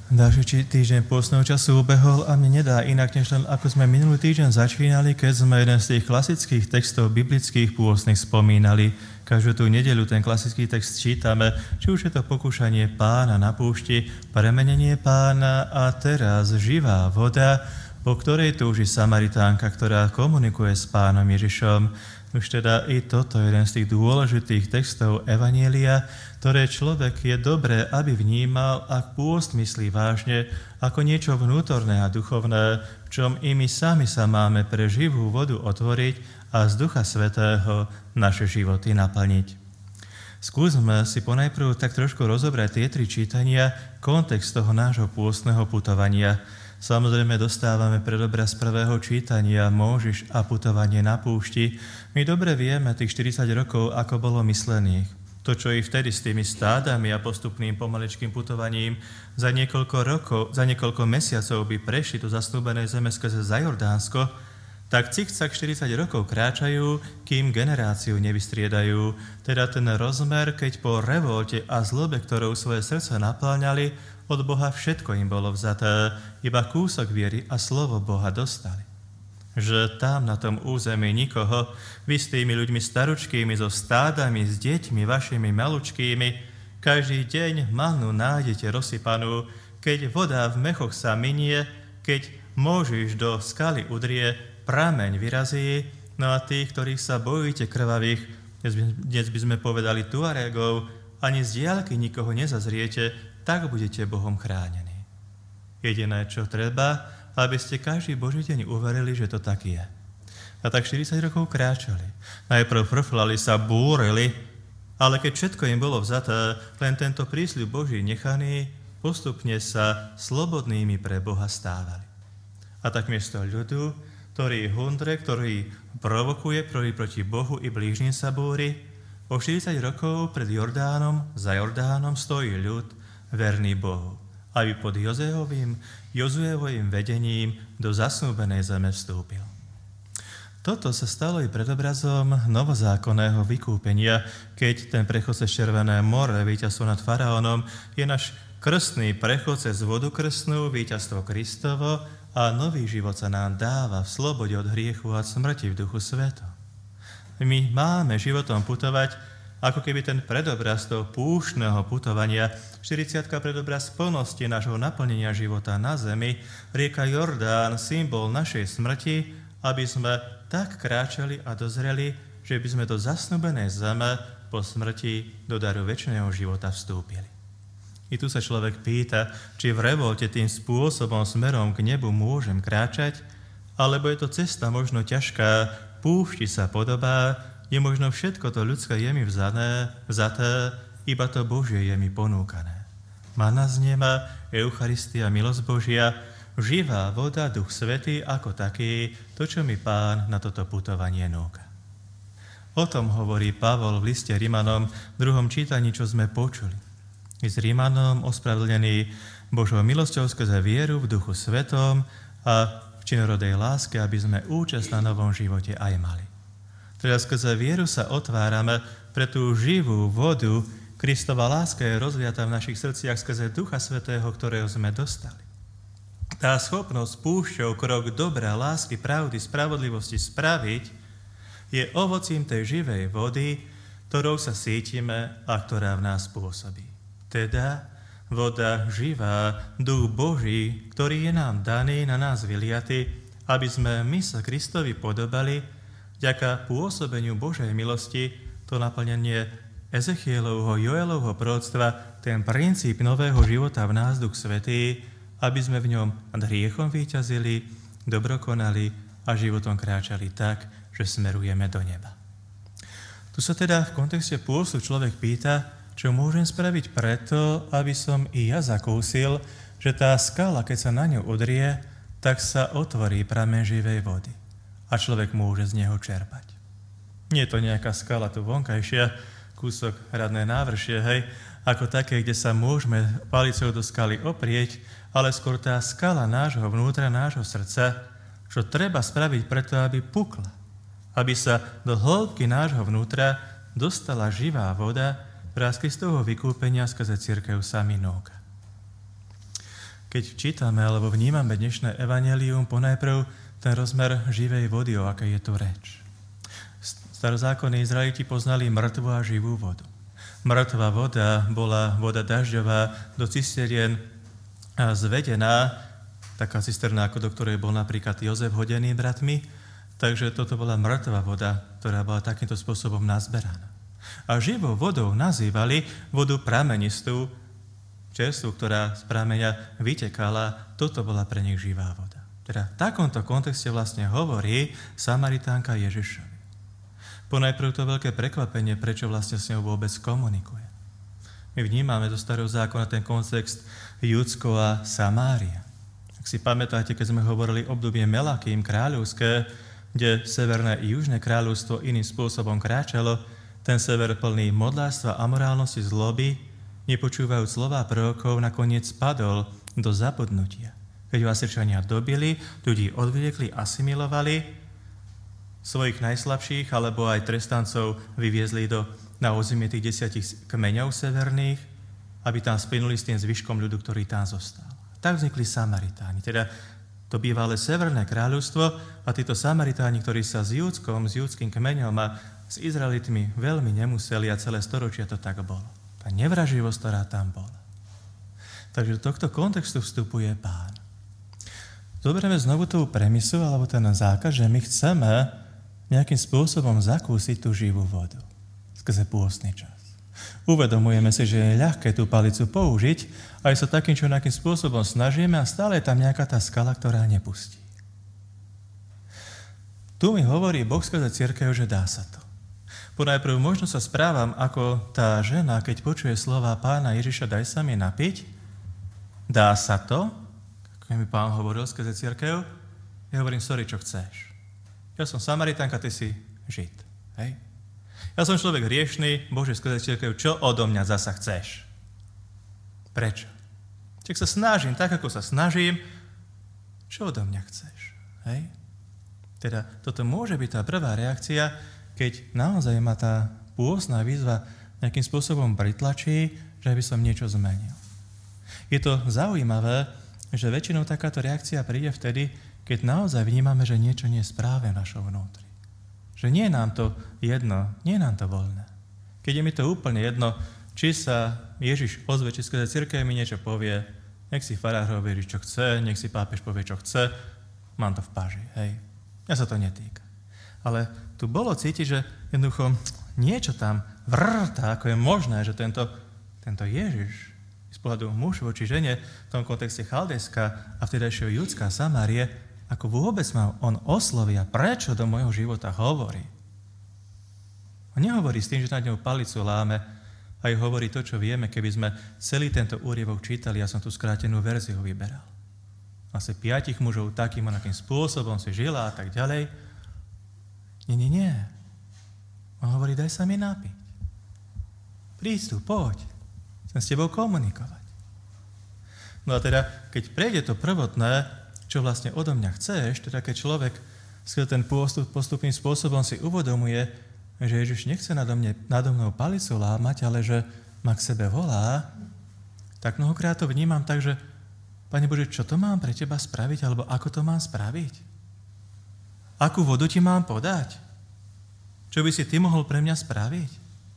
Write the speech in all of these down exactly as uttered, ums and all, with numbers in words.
Ďalší týždeň pôstneho času ubehol a mne nedá inak, než len ako sme minulý týždeň začínali, keď sme jeden z tých klasických textov biblických pôstnych spomínali. Každú tú nedeľu ten klasický text čítame, či už je to pokúšanie Pána na púšti, premenenie Pána a teraz živá voda, po ktorej túži Samaritánka, ktorá komunikuje s Pánom Ježišom. Už teda i toto je jeden z tých dôležitých textov Evanjelia, ktoré človek je dobré, aby vnímal, ak pôst myslí vážne, ako niečo vnútorné a duchovné, v čom i my sami sa máme pre živú vodu otvoriť a z Ducha Svätého naše životy naplniť. Skúsme si ponajprv tak trošku rozobrať tie tri čítania, kontext toho nášho pôstneho putovania. Samozrejme dostávame predobraz prvého čítania Móžiš a putovanie na púšti. My dobre vieme tých štyridsať rokov, ako bolo myslených. To, čo i vtedy s tými stádami a postupným pomaličkým putovaním za niekoľko rokov, za niekoľko mesiacov by prešli do zasľúbenej zeme skrze za Jordánsko, tak cikcak štyridsať rokov kráčajú, kým generáciu nevystriedajú. Teda ten rozmer, keď po revolte a zlobe, ktorou svoje srdce napĺňali, od Boha všetko im bolo vzaté, iba kúsok viery a slovo Boha dostali. Že tam na tom území nikoho, vy s tými ľuďmi staručkými, so stádami, s deťmi vašimi malučkými, každý deň mannu nájdete rozsypanú, keď voda v mechoch sa minie, keď Móžiš do skaly udrie, prameň vyrazí, no a tých, ktorých sa bojíte krvavých, dnes by, dnes by sme povedali Tuaregov, ani z diaľky nikoho nezazriete, tak budete Bohom chránení. Jediné, čo treba, aby ste každý Boží deň uverili, že to tak je. A tak štyridsať rokov kráčali. Najprv frflali sa, búrili, ale keď všetko im bolo vzaté, len tento prísľub Boží nechaný, postupne sa slobodnými pre Boha stávali. A tak miesto ľudu, ktorý hundre, ktorý provokuje, ktorý proti Bohu i blížnym sa búri, o štyridsať rokov pred Jordánom, za Jordánom stojí ľud, verný Bohu, aby pod Jozehovým, Jozuevovým vedením do zasnúbenej zeme vstúpil. Toto sa stalo i predobrazom novozákonného vykúpenia, keď ten prechod cez Červené more, víťazstvo nad faraónom, je náš krstný prechod cez vodu krstnú, víťazstvo Kristovo a nový život sa nám dáva v slobode od hriechu a smrti v Duchu Svetom. My máme životom putovať, ako keby ten predobraz toho púštneho putovania, štyridsiatka predobraz plnosti nášho naplnenia života na zemi, rieka Jordán, symbol našej smrti, aby sme tak kráčali a dozreli, že by sme do zasnúbenej zeme po smrti do daru večného života vstúpili. I tu sa človek pýta, či v revolte tým spôsobom smerom k nebu môžem kráčať, alebo je to cesta možno ťažká, púšti sa podobá, je možno všetko to ľudské je mi vzané, vzaté, iba to Božie je mi ponúkané. Mana z neba, Eucharistia, milosť Božia, živá voda, Duch Svätý ako taký, to, čo mi Pán na toto putovanie núka. O tom hovorí Pavol v liste Rimanom v druhom čítaní, čo sme počuli. I s Rimanom ospravedlnený Božou milosťou skrze vieru v Duchu Svetom a v činorodej láske, aby sme účasť na novom živote aj mali. Teda skrze vieru sa otvárame pre tú živú vodu. Kristova láska je rozliatá v našich srdciach skrze Ducha Svätého, ktorého sme dostali. Tá schopnosť púšťou krok dobra, lásky, pravdy, spravodlivosti spraviť je ovocím tej živej vody, ktorou sa cítime a ktorá v nás pôsobí. Teda voda živá, Duch Boží, ktorý je nám daný, na nás vyliaty, aby sme my sa Kristovi podobali, vďaka pôsobeniu Božej milosti, to naplnenie Ezechielovho, Joelovho proroctva, ten princíp nového života v nás, Duch Svätý, aby sme v ňom nad hriechom víťazili, dobro konali a životom kráčali tak, že smerujeme do neba. Tu sa teda v kontexte pôstu človek pýta, čo môžem spraviť preto, aby som i ja zakúsil, že tá skala, keď sa na ňu udrie, tak sa otvorí prameň živej vody. A človek môže z neho čerpať. Nie je to nejaká skala tu vonkajšia, kúsok hradné návršie, hej, ako také, kde sa môžeme palicou do skaly oprieť, ale skôr tá skala nášho vnútra, nášho srdca, čo treba spraviť preto, aby pukla. Aby sa do hĺbky nášho vnútra dostala živá voda, ktorá z Kristovho vykúpenia skrze cirkev sami núka. keď čítame alebo vnímame dnešné evanjelium, ponajprv ten rozmer živej vody, o akej je tu reč. Starozákonní Izraeliti poznali mŕtvu a živú vodu. Mŕtva voda bola voda dažďová, do cisterien zvedená, taká cisterna, ako do ktorej bol napríklad Jozef hodený bratmi, takže toto bola mŕtva voda, ktorá bola takýmto spôsobom nazberaná. A živou vodou nazývali vodu pramenistú, čerstvu, ktorá z prameňa vytekala, toto bola pre nich živá voda. Teda v takomto kontexte vlastne hovorí Samaritánka Ježišovi. Ponajprv to veľké prekvapenie, prečo vlastne s ňou vôbec komunikuje. My vnímame do starého zákona ten kontext Judsko a Samária. Ak si pamätáte, keď sme hovorili o obdobie Melakým kráľovské, kde severné i južné kráľovstvo iným spôsobom kráčalo, ten sever plný modlárstva, amorálnosti, zloby, nepočúvajúc slová prorokov, nakoniec padol do zabudnutia. Keď ho Asyrčania dobili, ľudí odvliekli, asimilovali, svojich najslabších, alebo aj trestancov vyviezli do, na územie tých desiatich kmeňov severných, aby tam splynuli s tým zvyškom ľudu, ktorý tam zostal. Tak vznikli Samaritáni, teda to bývalé severné kráľovstvo a títo Samaritáni, ktorí sa s Júdskom, s júdským kmeňom a s Izraelitmi veľmi nemuseli a celé storočia to tak bolo. Tá nevraživosť, ktorá tam bola. Takže do tohto kontextu vstupuje Pán. Zoberieme znovu tú premisu, alebo ten zákaz, že my chceme nejakým spôsobom zakúsiť tú živú vodu skrze pôstny čas. Uvedomujeme si, že je ľahké tú palicu použiť, aj sa takým čo nejakým spôsobom snažíme a stále je tam nejaká tá skala, ktorá nepustí. Tu mi hovorí Boh skrze cirkev, že dá sa to. Ponajprv možno sa správam ako tá žena, keď počuje slova Pána Ježiša, daj sa mi napiť. Dá sa to, ako mi Pán hovoril skrze cirkev, ja hovorím, sorry, čo chceš. Ja som Samaritánka, ty si Žid. Hej? Ja som človek hriešný, Bože, skrze cirkev, čo odo mňa zasa chceš? Prečo? Čiže sa snažím, tak ako sa snažím, čo odo mňa chceš? Hej? Teda toto môže byť tá prvá reakcia, keď naozaj ma tá pôstna výzva nejakým spôsobom pritlačí, že by som niečo zmenil. Je to zaujímavé, že väčšinou takáto reakcia príde vtedy, keď naozaj vnímame, že niečo nie je správne v našom vnútri. Že nie je nám to jedno, nie je nám to voľné. Keď je mi to úplne jedno, či sa Ježiš ozve, či skrze cirkev mi niečo povie, nech si farár hovorí, čo chce, nech si pápež povie, čo chce, mám to v páži, hej. Mňa sa to netýka. Ale tu bolo cítiť, že jednoducho niečo tam vrta, ako je možné, že tento, tento Ježiš z pohľadu muž voči žene v tom kontexte chaldejská a vtedajšieho Judska Samárie, ako vôbec ma on osloví a prečo do môjho života hovorí. On nehovorí s tým, že na ňou palicu láme, aj hovorí to, čo vieme, keby sme celý tento úryvok čítali, ja som tú skrátenú verziu vyberal. Asi piatich mužov takým onakým spôsobom si žila a tak ďalej. Nie, nie, nie. On hovorí, daj sa mi napiť. Príď tu, poď. Chcem s tebou komunikovať. No a teda, keď prejde to prvotné, čo vlastne odo mňa chceš, teda keď človek skrze ten postup, postupným spôsobom si uvedomuje, že Ježiš nechce nado, mne, nado mnou palicu lámať, ale že ma k sebe volá, tak mnohokrát to vnímam tak, že Pane Bože, čo to mám pre teba spraviť, alebo ako to mám spraviť? Akú vodu ti mám podať? Čo by si ty mohol pre mňa spraviť?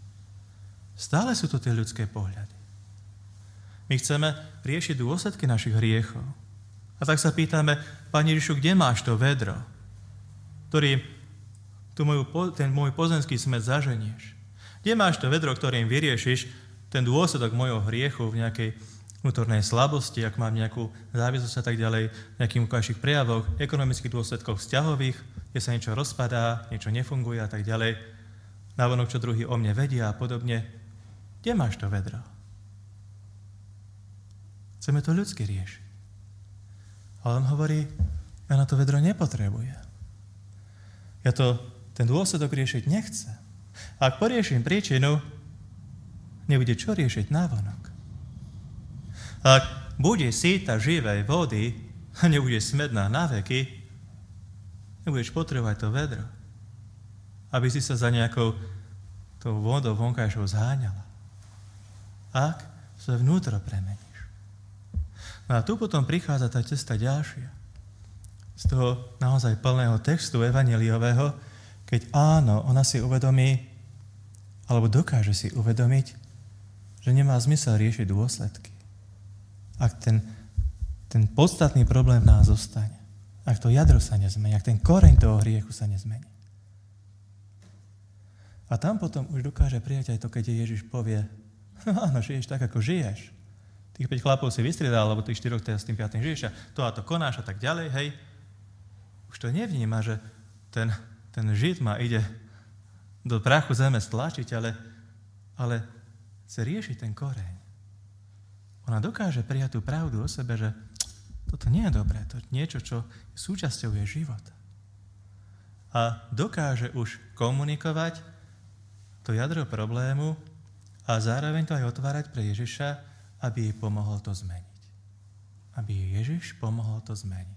Stále sú to tie ľudské pohľady. My chceme riešiť dôsledky našich hriechov. A tak sa pýtame, Pane Ježišu, kde máš to vedro, ktorým tu moju, ten môj pozemský smet zaženieš? Kde máš to vedro, ktorým vyriešiš ten dôsledok mojho hriechu v nejakej vnútornej slabosti, ak mám nejakú závislosť a tak ďalej, nejakých ukážších prejavoch, ekonomických dôsledkoch vzťahových, kde sa niečo rozpadá, niečo nefunguje a tak ďalej, navonok, čo druhý o mne vedia a podobne. Kde máš to vedro? Chceme to ľudsky riešiť. Ale on hovorí, ja na to vedro nepotrebujem. Ja to, ten dôsledok riešiť nechcem. A ak porieším príčinu, nebude čo riešiť návonok. Ak bude síta živej vody a nebude smedná na veky, nebudeš potrebovať to vedro, aby si sa za nejakou tou vodou vonkajšou zháňala. Ak sa vnútro premeníš. No a tu potom prichádza tá cesta ďalšia. Z toho naozaj plného textu evanjeliového, keď áno, ona si uvedomí, alebo dokáže si uvedomiť, že nemá zmysel riešiť dôsledky. Ak ten, ten podstatný problém v nás zostane, ak to jadro sa nezmení, ak ten koreň toho hriechu sa nezmení. A tam potom už dokáže prijať aj to, keď Ježiš povie, no áno, žiješ tak, ako žiješ. Tých päť chlapov si vystriedal, alebo tých štyroch teda s tým piatým žiješ a to a to konáš a tak ďalej, hej. Už to nevníma, že ten, ten Žid ma ide do prachu zeme stlačiť, ale, ale chce riešiť ten koreň. Ona dokáže prijať tú pravdu o sebe, že toto nie je dobré, to je niečo, čo je súčasťou jej života. A dokáže už komunikovať to jadro problému a zároveň to aj otvárať pre Ježiša, aby jej pomohol to zmeniť. Aby jej Ježiš pomohol to zmeniť.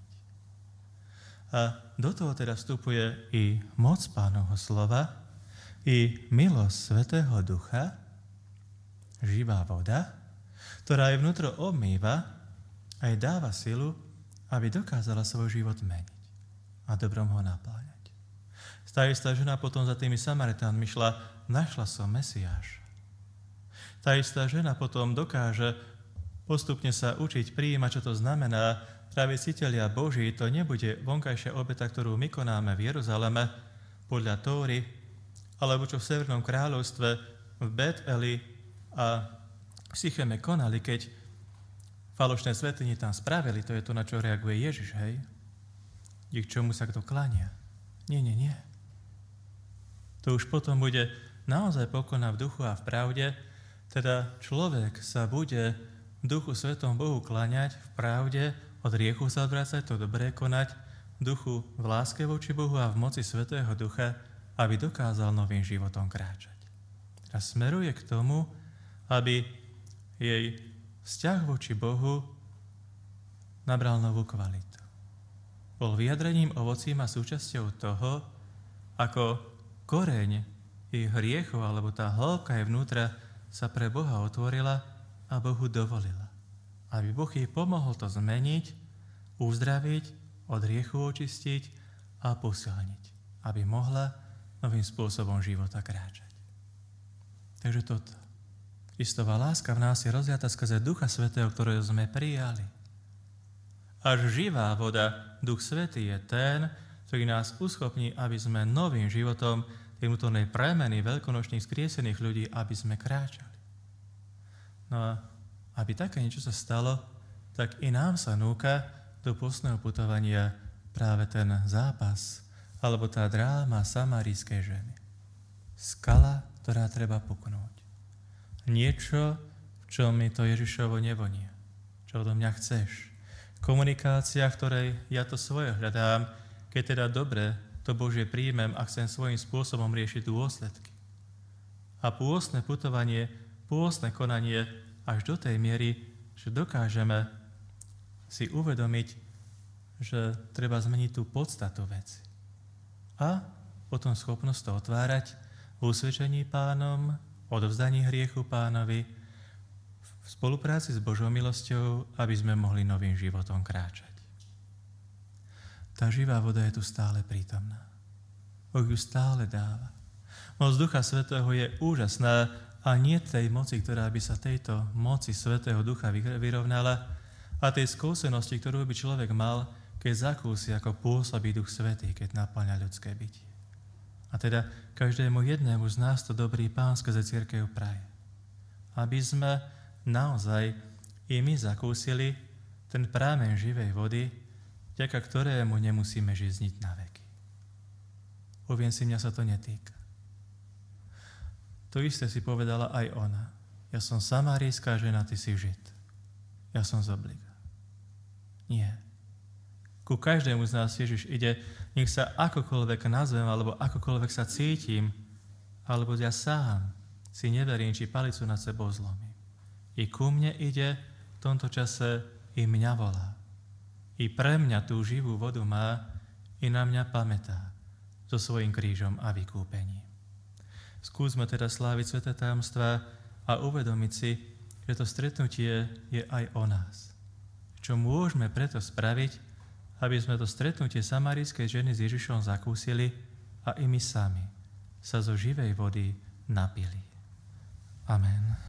A do toho teda vstupuje i moc Pánovho slova, i milosť Svätého Ducha, živá voda, ktorá jej vnútro obmýva a jej dáva silu, aby dokázala svoj život meniť a dobrom ho napláňať. Tá istá žena potom za tými Samaritánmi šla, našla som Mesiáša. Tá istá žena potom dokáže postupne sa učiť prijímať, čo to znamená. Travicitelia Boží, to nebude vonkajšia obeta, ktorú my konáme v Jeruzaleme podľa Tóry, alebo čo v Severnom kráľovstve v Bet-Eli a v Sycheme konali, keď falošné svätyne tam spravili, to je to, na čo reaguje Ježiš, hej? I k čomu sa kto klania. Nie, nie, nie. To už potom bude naozaj pokona v duchu a v pravde, teda človek sa bude v duchu Svetom Bohu klaňať v pravde, od riechu sa odvracať, to dobré konať, v duchu v láske voči Bohu a v moci Svätého Ducha, aby dokázal novým životom kráčať. A smeruje k tomu, aby jej vzťah voči Bohu nabral novú kvalitu. Bol vyjadrením, ovocím a súčasťou toho, ako koreň jej hriechov, alebo tá hĺbka jej vnútra sa pre Boha otvorila a Bohu dovolila. Aby Boh jej pomohol to zmeniť, uzdraviť, od hriechu očistiť a posilniť. Aby mohla novým spôsobom života kráčať. Takže toto. Kristová láska v nás je rozliata skrze Ducha Svätého, ktorého sme prijali. Až živá voda, Duch Svätý je ten, ktorý nás uschopní, aby sme novým životom tej vnútornej premeny veľkonočných skriesených ľudí, aby sme kráčali. No a aby také niečo sa stalo, tak i nám sa núka do postného putovania práve ten zápas, alebo tá dráma samarijskej ženy. Skala, ktorá treba puknúť. Niečo, v čom mi to Ježišovo nevonie. Čo odo mňa chceš. Komunikácia, v ktorej ja to svoje hľadám, keď teda dobre to Božie príjmem a chcem svojím spôsobom riešiť dôsledky. A pôstne putovanie, pôstne konanie až do tej miery, že dokážeme si uvedomiť, že treba zmeniť tú podstatu veci. A potom schopnosť to otvárať v usvedčení Pánom, odovzdaní hriechu Pánovi, v spolupráci s Božou milosťou, aby sme mohli novým životom kráčať. Tá živá voda je tu stále prítomná. Boh ju stále dáva. Moc Ducha Svätého je úžasná a nie tej moci, ktorá by sa tejto moci Svätého Ducha vyrovnala a tej skúsenosti, ktorú by človek mal, keď zakúsi, ako pôsobí Duch Svätý, keď napĺňa ľudské bytie. A teda každému jednému z nás to dobrý Pán skrze cirkev praje. Aby sme naozaj i my zakúsili ten prámeň živej vody, vďaka ktorému nemusíme žizniť na veky. Poviem si, mňa sa to netýka. To isté si povedala aj ona. Ja som samarijská žena, ty si Žid. Ja som z obliga. Nie. Ku každému z nás Ježiš ide, nech sa akokoľvek nazvem, alebo akokoľvek sa cítim, alebo ja sám si neverím, či palicu nad sebou zlomím. I ku mne ide, v tomto čase i mňa volá. I pre mňa tú živú vodu má, i na mňa pamätá so svojím krížom a vykúpením. Skúsme teda sláviť sväté tajomstvá a uvedomiť si, že to stretnutie je aj o nás. čo môžeme preto spraviť, aby sme to stretnutie samarijskej ženy s Ježišom zakúsili a i my sami sa zo živej vody napili. Amen.